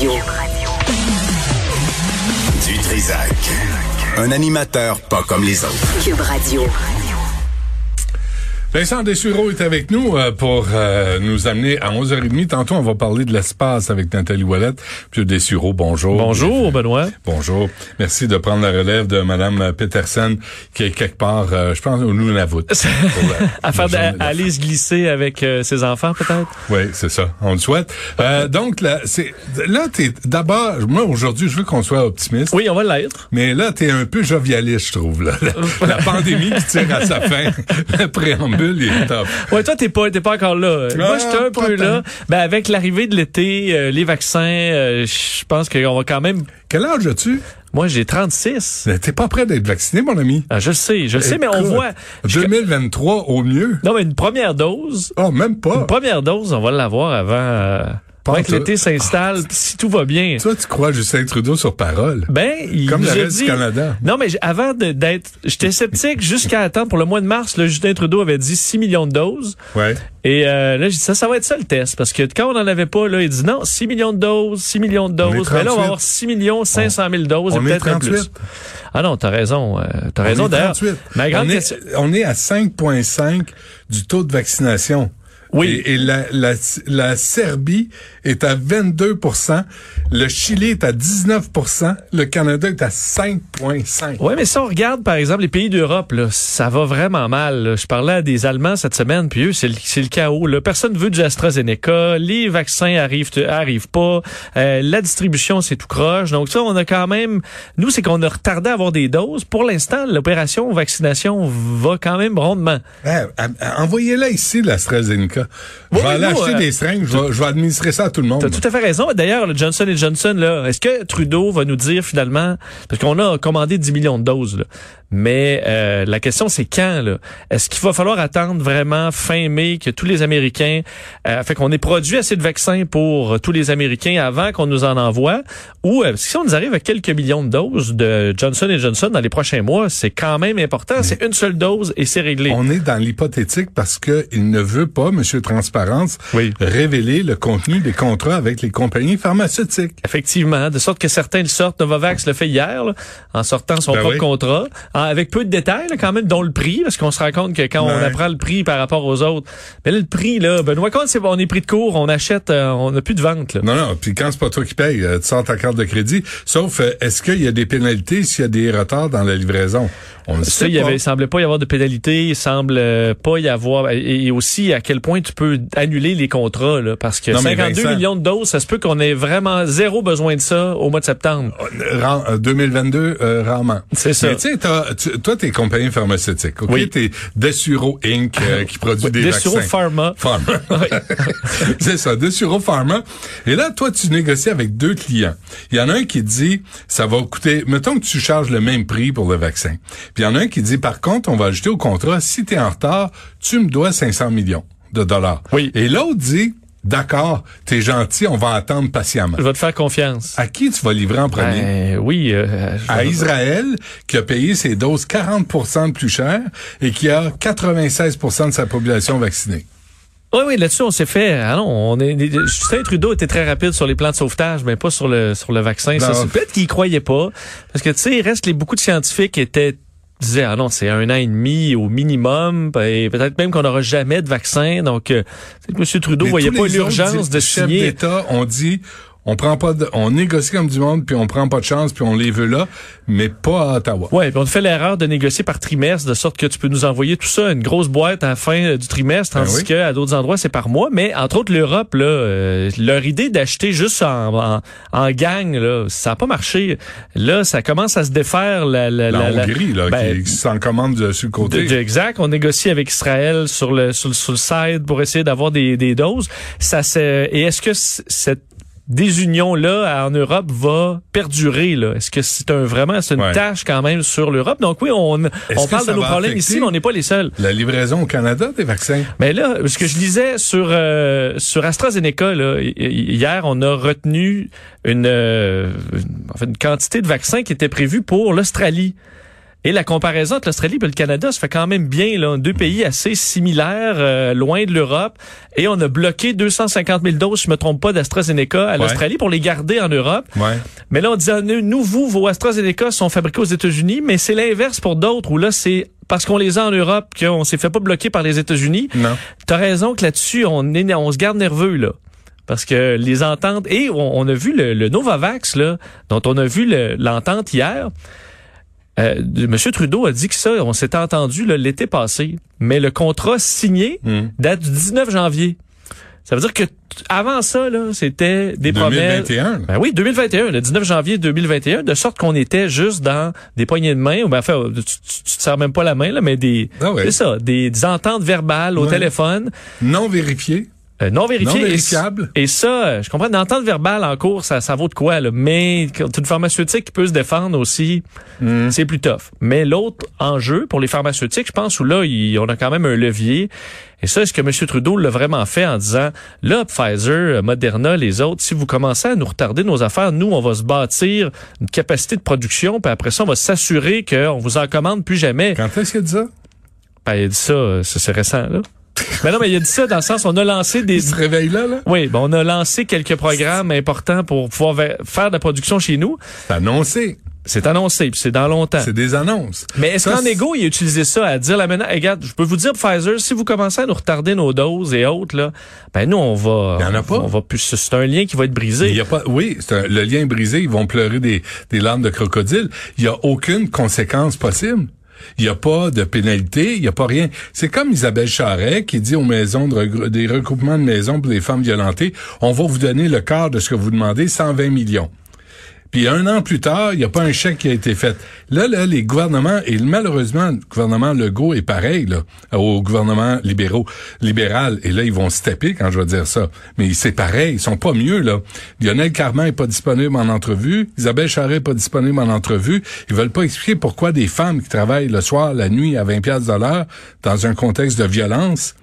Radio. Du Trisac. Un animateur pas comme les autres. Cube Radio. Vincent Dessureau est avec nous pour nous amener à 11h30. Tantôt, on va parler de l'espace avec Nathalie Ouellette. Monsieur Dessureau, bonjour. Bonjour, Benoît. Bonjour. Merci de prendre la relève de Mme Peterson, qui est quelque part, je pense, au Nunavut. Aller se glisser avec ses enfants, peut-être? Oui, c'est ça. On le souhaite. Donc, là, t'es d'abord, moi, aujourd'hui, je veux qu'on soit optimiste. Oui, on va l'être. Mais là, t'es un peu jovialiste, je trouve, là. La pandémie qui tire à sa fin. Le préambule. Ouais, toi, t'es pas encore là. Moi, j'étais un peu là. Ben, avec l'arrivée de l'été, les vaccins, je pense qu'on va quand même... Quel âge as-tu? Moi, j'ai 36. T'es pas prêt d'être vacciné, mon ami? Ah, je le sais, mais on voit... 2023 au mieux. Non, mais une première dose... Oh, même pas. Une première dose, on va l'avoir avant... Pendant que l'été s'installe, si tout va bien. Toi, tu crois Justin Trudeau sur parole? Ben, comme le reste du Canada. Non, mais avant d'être... J'étais sceptique jusqu'à attendre pour le mois de mars. Là, Justin Trudeau avait dit 6 millions de doses. Ouais. Et là, j'ai dit ça va être ça le test. Parce que quand on n'en avait pas, là, il dit non, 6 millions de doses, 6 millions de doses. Mais là, on va avoir 6 millions 500 000 doses et peut-être un plus. Ah non, t'as raison. T'as raison d'ailleurs. On est à 5,5 du taux de vaccination. Oui. Et la Serbie est à 22%, le Chili est à 19%, le Canada est à 5,5%. Oui, mais si on regarde, par exemple, les pays d'Europe, là, ça va vraiment mal. Là. Je parlais à des Allemands cette semaine, puis eux, c'est le chaos. Là. Personne ne veut du AstraZeneca, les vaccins arrivent pas, la distribution, c'est tout croche. Donc ça, on a quand même... Nous, c'est qu'on a retardé à avoir des doses. Pour l'instant, l'opération vaccination va quand même rondement. Envoyez-la ici, l'AstraZeneca. Je vais aller acheter des seringues, je vais administrer ça à tout le monde. T'as tout à fait raison. D'ailleurs, le Johnson & Johnson, là, est-ce que Trudeau va nous dire finalement, parce qu'on a commandé 10 millions de doses, là, mais la question c'est quand, là? Est-ce qu'il va falloir attendre vraiment fin mai que tous les Américains, fait qu'on ait produit assez de vaccins pour tous les Américains avant qu'on nous en envoie, ou parce que si on nous arrive à quelques millions de doses de Johnson & Johnson dans les prochains mois, c'est quand même important. Mais c'est une seule dose et c'est réglé. On est dans l'hypothétique parce que il ne veut pas, Monsieur Transparence, révéler le contenu des contrats avec les compagnies pharmaceutiques. Effectivement, de sorte que certains le sortent. Novavax le fait hier, là, en sortant son propre contrat. Avec peu de détails, là, quand même, dont le prix, parce qu'on se rend compte que quand on apprend le prix par rapport aux autres, mais là, le prix, là, Benoît, quand on est pris de court, on achète, on n'a plus de vente, là. Non, puis quand c'est pas toi qui paye, tu sors ta carte de crédit. Sauf, est-ce qu'il y a des pénalités s'il y a des retards dans la livraison? On le sait pas. Il semblait pas y avoir de pénalités, il semble pas y avoir, et aussi à quel point tu peux annuler les contrats, là, parce que 52 millions de doses, ça se peut qu'on ait vraiment zéro besoin de ça au mois de septembre. 2022, rarement. C'est ça. Mais tu sais, toi, t'es compagnie pharmaceutique, OK? Oui. T'es Dessureau Inc., qui produit des Dessureau vaccins. Pharma. C'est ça, Dessureau Pharma. Et là, toi, tu négocies avec deux clients. Il y en a un qui dit, ça va coûter, mettons que tu charges le même prix pour le vaccin. Puis il y en a un qui dit, par contre, on va ajouter au contrat, si t'es en retard, tu me dois 500 millions de dollars. Oui. Et l'autre dit, d'accord, t'es gentil, on va attendre patiemment. Je vais te faire confiance. À qui tu vas livrer en premier? À Israël, qui a payé ses doses 40% de plus cher et qui a 96% de sa population vaccinée. Oui, là-dessus, on s'est fait. Justin Trudeau était très rapide sur les plans de sauvetage, mais pas sur le vaccin. Ça, c'est peut-être qu'il y croyait pas. Parce que, tu sais, il reste beaucoup de scientifiques qui disaient, c'est 1 an et demi au minimum, et peut-être même qu'on n'aura jamais de vaccin. Donc, M. Trudeau voyait pas l'urgence de signer. Les chefs d'État ont dit, on négocie comme du monde, puis on prend pas de chance, puis on les veut là, mais pas à Ottawa. Ouais, puis on fait l'erreur de négocier par trimestre, de sorte que tu peux nous envoyer tout ça, une grosse boîte à la fin du trimestre, tandis que à d'autres endroits, c'est par mois. Mais entre autres, l'Europe, là, leur idée d'acheter juste en gang, là, ça a pas marché. Là, ça commence à se défaire. La Hongrie, là, qui s'en commande sur le côté. Exact. On négocie avec Israël sur le side pour essayer d'avoir des doses. Et est-ce que cette désunion-là en Europe va perdurer, là? Est-ce que c'est une tâche quand même sur l'Europe? Donc oui, on parle de nos problèmes ici, mais on n'est pas les seuls. La livraison au Canada des vaccins? Mais là, ce que je lisais sur AstraZeneca, là, hier, on a retenu une quantité de vaccins qui était prévue pour l'Australie. Et la comparaison entre l'Australie et le Canada se fait quand même bien, là. Deux pays assez similaires, loin de l'Europe. Et on a bloqué 250 000 doses, si je me trompe pas, d'AstraZeneca à l'Australie pour les garder en Europe. Ouais. Mais là, on dit, nous, vos AstraZeneca sont fabriqués aux États-Unis, mais c'est l'inverse pour d'autres, où là, c'est parce qu'on les a en Europe qu'on s'est fait pas bloquer par les États-Unis. Non. T'as raison que là-dessus, on se garde nerveux, là. Parce que les ententes... Et on a vu le Novavax, là, dont on a vu l'entente hier... M. Trudeau a dit que ça, on s'était entendu là, l'été passé, mais le contrat signé date du 19 janvier. Ça veut dire que avant ça, là, c'était des 2021. promesses. Ben oui, 2021, le 19 janvier 2021, de sorte qu'on était juste dans des poignées de main, ou ben enfin, tu te sers même pas la main, là, mais c'est ça, des ententes verbales au téléphone. Non vérifiées. Non vérifié. Non vérifiable. Et ça, je comprends, une entente verbale en cours, ça vaut de quoi, là. Mais quand une pharmaceutique qui peut se défendre aussi, c'est plus tough. Mais l'autre enjeu pour les pharmaceutiques, je pense, où là, on a quand même un levier. Et ça, est-ce que M. Trudeau l'a vraiment fait en disant, là, Pfizer, Moderna, les autres, si vous commencez à nous retarder nos affaires, nous, on va se bâtir une capacité de production, puis après ça, on va s'assurer qu'on vous en commande plus jamais. Quand est-ce qu'il a dit ça? Ben, il a dit ça, c'est récent, là. Mais non, mais il a dit ça dans le sens, on a lancé des... Il se réveille là? Oui, ben on a lancé quelques programmes importants pour pouvoir faire de la production chez nous. C'est annoncé. C'est annoncé, puis c'est dans longtemps. C'est des annonces. Mais est-ce qu'en égo, il a utilisé ça à dire, là maintenant, regarde, je peux vous dire, Pfizer, si vous commencez à nous retarder nos doses et autres, là, ben nous, on va... Il y en a pas. On va plus, c'est un lien qui va être brisé. Il y a pas, oui, le lien est brisé, ils vont pleurer des larmes de crocodile. Il y a aucune conséquence possible. Il n'y a pas de pénalité, il n'y a pas rien. C'est comme Isabelle Charret qui dit aux maisons des regroupements de maisons pour les femmes violentées, on va vous donner le quart de ce que vous demandez, 120 millions. Puis 1 an plus tard, il n'y a pas un chèque qui a été fait. Là, les gouvernements, et malheureusement, le gouvernement Legault est pareil, là, au gouvernement libéral. Et là, ils vont se taper quand je vais dire ça. Mais c'est pareil, ils sont pas mieux, là. Lionel Carman est pas disponible en entrevue. Isabelle Charret est pas disponible en entrevue. Ils veulent pas expliquer pourquoi des femmes qui travaillent le soir, la nuit, à 20$ de l'heure, dans un contexte de violence,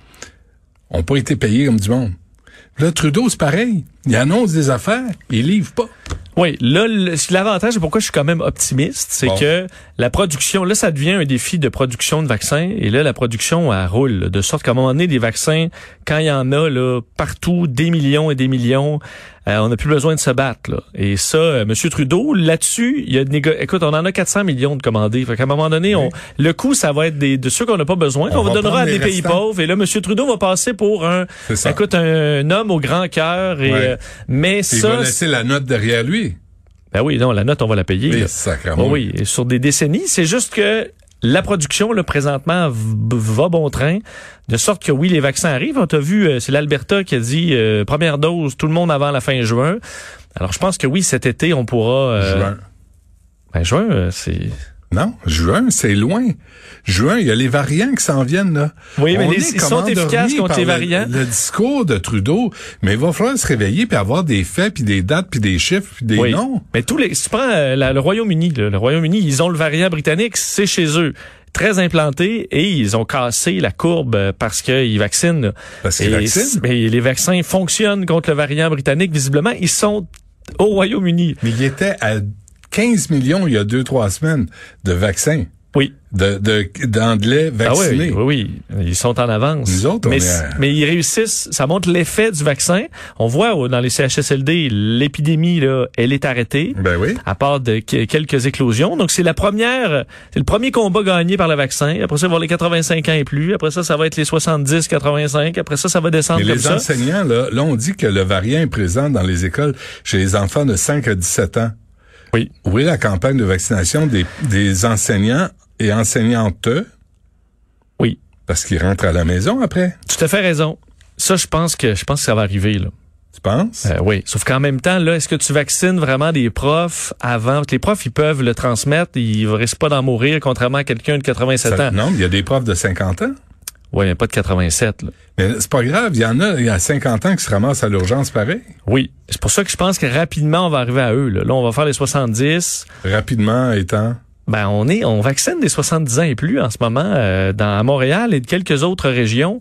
ont pas été payées comme du monde. Là, Trudeau, c'est pareil. Il annonce des affaires, il livre pas. Oui, là, l'avantage, et pourquoi je suis quand même optimiste, c'est que la production, là, ça devient un défi de production de vaccins, et là, la production, elle roule, là, de sorte qu'à un moment donné, des vaccins, quand il y en a, là, partout, des millions et des millions, on n'a plus besoin de se battre, là. Et ça, M. Trudeau, là-dessus, il y a écoute, on en a 400 millions de commandés. Fait qu'à un moment donné, le coût, ça va être de ceux qu'on n'a pas besoin, qu'on va donnera à des pays pauvres. Et là, M. Trudeau va passer pour un homme au grand cœur. Mais ça, il va laisser la note derrière lui. Ben oui, non, la note, on va la payer. Oui, et sur des décennies. C'est juste que la production, là, présentement, va bon train. De sorte que oui, les vaccins arrivent. On t'a vu, c'est l'Alberta qui a dit première dose, tout le monde avant la fin juin. Alors, je pense que oui, cet été, on pourra... Juin. Ben, juin, c'est... Non, juin, c'est loin. Juin, il y a les variants qui s'en viennent, là. Oui, mais ils sont efficaces contre les variants. Le discours de Trudeau, mais il va falloir se réveiller puis avoir des faits, puis des dates, puis des chiffres, puis des noms. Mais si tu prends le Royaume-Uni, le Royaume-Uni, ils ont le variant britannique, c'est chez eux. Très implanté, et ils ont cassé la courbe parce qu'ils vaccinent. Là. Parce qu'ils vaccinent? Mais les vaccins fonctionnent contre le variant britannique. Visiblement, ils sont au Royaume-Uni. Mais il était à 15 millions il y a 2-3 semaines de vaccins. Oui. D'Anglais vaccinés. Ah oui, ils sont en avance. Nous autres, mais ils réussissent, ça montre l'effet du vaccin. On voit dans les CHSLD, l'épidémie, là, elle est arrêtée. Ben oui. À part de quelques éclosions. Donc, c'est le premier combat gagné par le vaccin. Après ça, il va y avoir les 85 ans et plus. Après ça, ça va être les 70, 85. Après ça, ça va descendre comme ça. Mais les enseignants, là, on dit que le variant est présent dans les écoles chez les enfants de 5 à 17 ans. Oui. Où est la campagne de vaccination des enseignants et enseignantes? Oui. Parce qu'ils rentrent à la maison après. Tout à fait raison. Ça, je pense que ça va arriver, là. Tu penses? Oui. Sauf qu'en même temps, là, est-ce que tu vaccines vraiment des profs avant? Les profs, ils peuvent le transmettre, ils ne risquent pas d'en mourir, contrairement à quelqu'un de 87 ans. Non, il y a des profs de 50 ans. Oui, mais pas de 87, là. Mais c'est pas grave, il y en a, il y a 50 ans qui se ramassent à l'urgence pareil. Oui. C'est pour ça que je pense que rapidement, on va arriver à eux, là. Là, on va faire les 70. Rapidement étant? Ben, on vaccine des 70 ans et plus en ce moment, à Montréal et de quelques autres régions.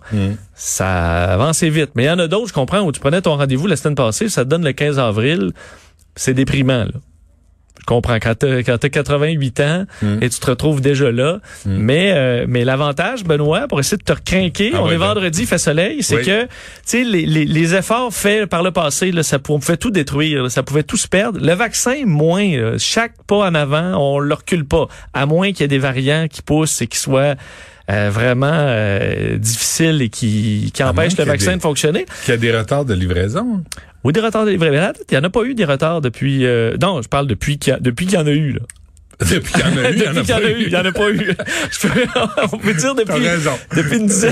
Ça avance vite. Mais il y en a d'autres, je comprends, où tu prenais ton rendez-vous la semaine passée, ça te donne le 15 avril. C'est déprimant, là. Je comprends, quand t'as 88 ans et tu te retrouves déjà là. Mais l'avantage, Benoît, pour essayer de te recrinquer, on est vendredi, il fait soleil, c'est que, tu sais, les efforts faits par le passé, là, on pouvait tout détruire, là, ça pouvait tout se perdre. Le vaccin, moins, là, chaque pas en avant, on le recule pas. À moins qu'il y ait des variants qui poussent et qui soient vraiment difficiles et qui empêchent le vaccin de fonctionner. Qu'il y a des retards de livraison. Oui, des retards de livraison. Il n'y en a pas eu des retards depuis... non, je parle depuis qu'il y en a eu, là. Depuis qu'il y en a eu, il y en a pas eu. On peut dire depuis une dizaine.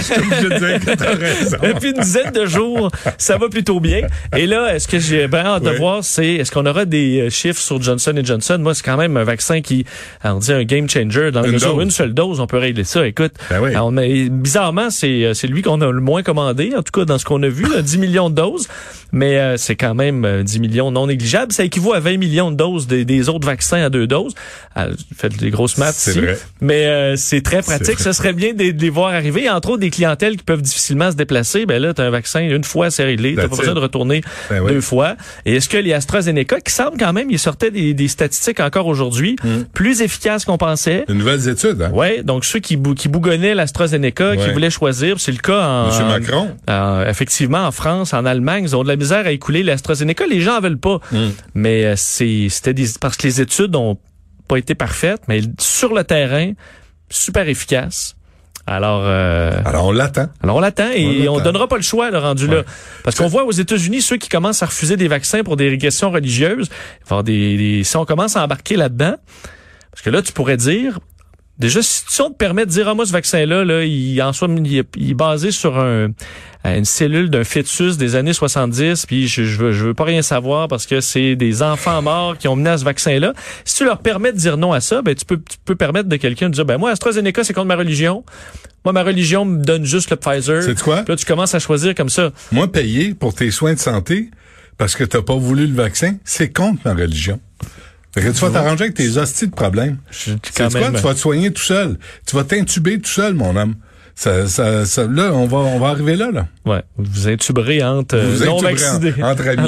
Depuis une dizaine de jours, ça va plutôt bien. Et là, est-ce que j'ai bien hâte de voir, est-ce qu'on aura des chiffres sur Johnson & Johnson? Moi, c'est quand même un vaccin qui, on dit un game changer. Dans une seule dose, on peut régler ça. Écoute, bizarrement, c'est lui qu'on a le moins commandé, en tout cas dans ce qu'on a vu, là, 10 millions de doses. Mais c'est quand même 10 millions non négligeables. Ça équivaut à 20 millions de doses des autres vaccins à 2 doses. Faites des grosses maths ici. Vrai. Mais c'est très pratique. Ce serait bien de les voir arriver. Entre autres, des clientèles qui peuvent difficilement se déplacer. Ben là, t'as un vaccin une fois, c'est réglé. T'as pas besoin de retourner 2 fois. Et est-ce que les AstraZeneca, qui semblent quand même, ils sortaient des statistiques encore aujourd'hui, plus efficaces qu'on pensait. De nouvelles études, hein? Oui, donc ceux qui bougonnaient l'AstraZeneca, qui voulaient choisir, c'est le cas Monsieur Macron. Effectivement, en France, en Allemagne, ils ont de la misère à écouler l'AstraZeneca. Les gens en veulent pas. Mais c'était parce que les études ont pas été parfaites, mais sur le terrain, super efficace. Alors on l'attend. Et on donnera pas le choix, le rendu là. Parce qu'on voit aux États-Unis, ceux qui commencent à refuser des vaccins pour des questions religieuses, si on commence à embarquer là-dedans, parce que là, tu pourrais dire, déjà, si on te permet de dire, moi, ce vaccin-là, il est basé sur une cellule d'un fœtus des années 70, puis je veux pas rien savoir parce que c'est des enfants morts qui ont mené à ce vaccin-là. Si tu leur permets de dire non à ça, ben, tu peux permettre de quelqu'un de dire, ben, moi, AstraZeneca, c'est contre ma religion. Moi, ma religion me donne juste le Pfizer. C'est quoi? Puis là, tu commences à choisir comme ça. Moi, payer pour tes soins de santé parce que t'as pas voulu le vaccin, c'est contre ma religion. Fait que tu vas t'arranger avec tes hosties de problèmes. C'est quoi? Tu vas te soigner tout seul. Tu vas t'intuber tout seul, mon homme. Là, on va arriver là. Ouais. Vous intuberez entre non vaccinés. Entre amis.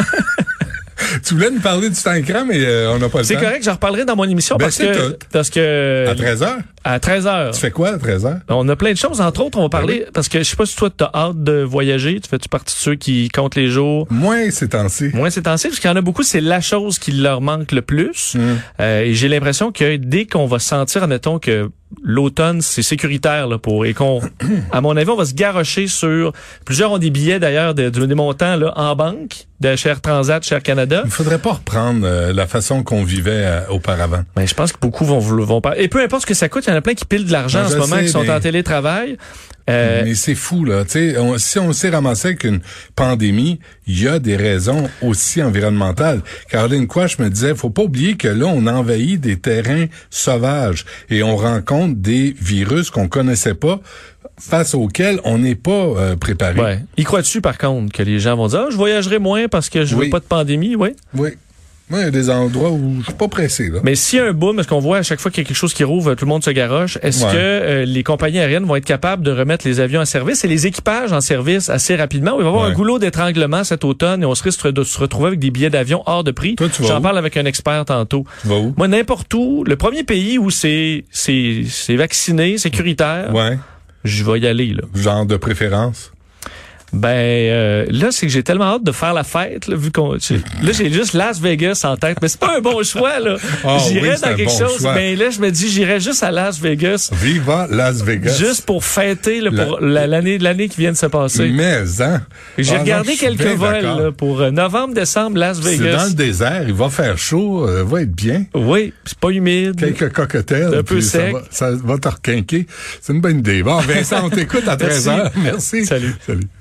Tu voulais nous parler du temps mais on n'a pas le temps. C'est correct, j'en reparlerai dans mon émission parce que à 13h? À 13h. Tu fais quoi à 13h? On a plein de choses. Entre autres, on va parler, parce que je sais pas si toi, t'as hâte de voyager. Tu fais-tu partie de ceux qui comptent les jours? Moins ces temps-ci, parce qu'il y en a beaucoup, c'est la chose qui leur manque le plus. Et j'ai l'impression que dès qu'on va sentir, admettons, que l'automne, c'est sécuritaire là et qu'on, à mon avis, on va se garrocher sur. Plusieurs ont des billets d'ailleurs des montants là en banque de Cher Transat, Cher Canada. Il faudrait pas reprendre la façon qu'on vivait auparavant. Mais je pense que beaucoup vont pas. Et peu importe ce que ça coûte, il y en a plein qui pilent de l'argent en ce moment, qui sont en télétravail. Mais c'est fou, là. Si on s'est ramassé avec une pandémie, il y a des raisons aussi environnementales. Caroline Quach me disait, faut pas oublier que là, on envahit des terrains sauvages et on rencontre des virus qu'on connaissait pas, face auxquels on n'est pas préparé. Ouais. Y crois-tu, par contre, que les gens vont dire, je voyagerai moins parce que je veux pas de pandémie, Oui. Moi, il y a des endroits où je suis pas pressé, là. Mais s'il y a un boom, est-ce qu'on voit à chaque fois qu'il y a quelque chose qui rouvre, tout le monde se garoche, est-ce que les compagnies aériennes vont être capables de remettre les avions en service et les équipages en service assez rapidement? Il va y avoir un goulot d'étranglement cet automne et on risque de se retrouver avec des billets d'avion hors de prix. Toi, J'en parle avec un expert tantôt. Tu vas où? Moi, n'importe où. Le premier pays où c'est vacciné, sécuritaire, je vais y aller, là. Genre de préférence? Là, c'est que j'ai tellement hâte de faire la fête, là, vu qu'on, là, j'ai juste Las Vegas en tête, mais c'est pas un bon choix, là. J'irais dans quelque chose, mais là, je me dis, j'irais juste à Las Vegas. Viva Las Vegas. Juste pour fêter, là, pour l'année qui vient de se passer. Mais, hein. J'ai regardé quelques vols, là, pour novembre, décembre, Las Vegas. C'est dans le désert, il va faire chaud, va être bien. Oui, c'est pas humide. Quelques cocktails. Un peu sec. Ça va te requinquer. C'est une bonne idée. Bon, Vincent, on t'écoute à 13h. Merci. Salut.